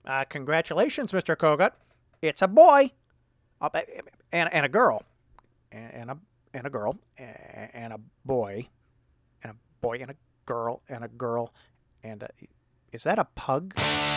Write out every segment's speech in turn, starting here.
Congratulations, Mr. Kogut. It's a boy, and a girl, and a girl, and a boy, and a boy, and a girl, and a girl, and is that a pug?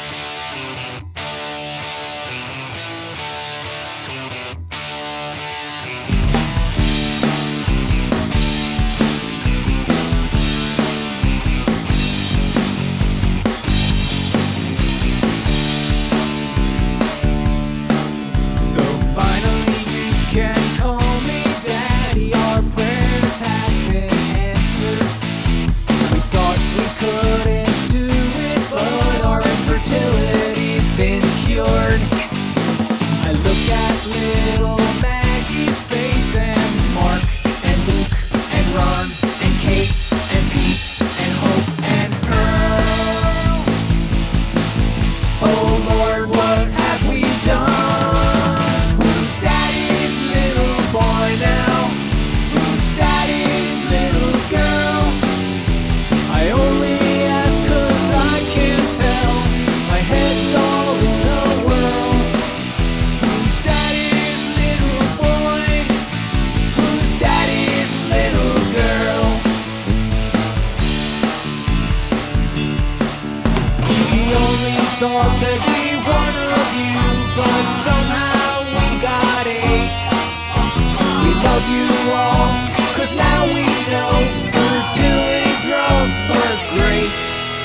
Thought there'd be one of you, but somehow we got 8. We love you all, 'cause now we know fertility drugs were great.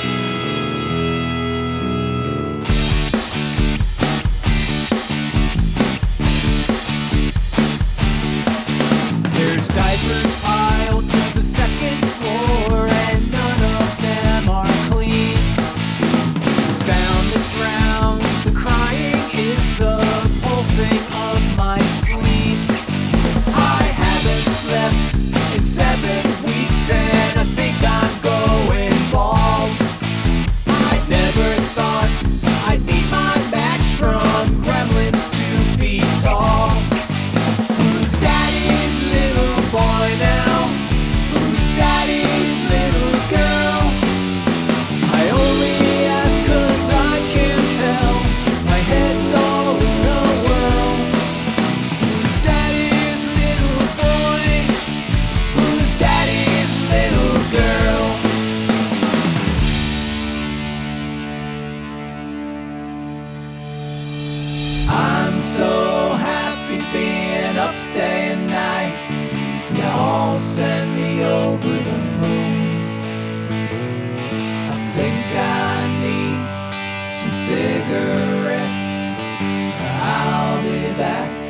There's diapers piled to the second floor, and none of them are clean. Sound that drowns the crying is the pulsing of my spleen. I haven't slept in 7 weeks and I think I'm going bald. I never thought I'd meet my match from gremlins 2 feet tall. Who's daddy's little boy now? Who's daddy's little girl? I only ask 'cause I can't tell. My head's all in the whirl. Who's daddy's little boy? Who's daddy's little girl? I'm so happy being up day and night. Y'all send me over the moon. I think I need some cigarettes. I'll be back.